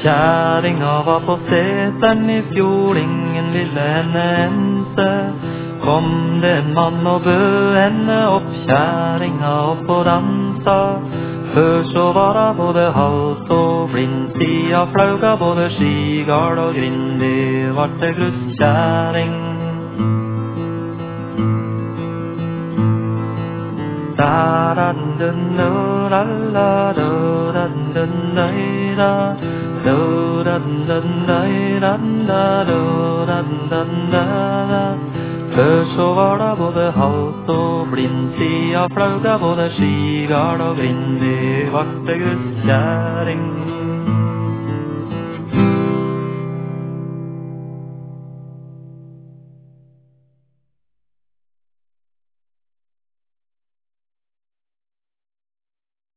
Kjæringa var på seteren I fjor, ingen ville henne ense. Kom det en mann og bød henne opp, kjæringa opp og dansa. Før så var hun både halt og blind, sida flauga både skigard og grind. Det vart det grusskjæring. Før så var det både halt og blind, sida flauga både skigard og grind. Det vart det grusskjæring.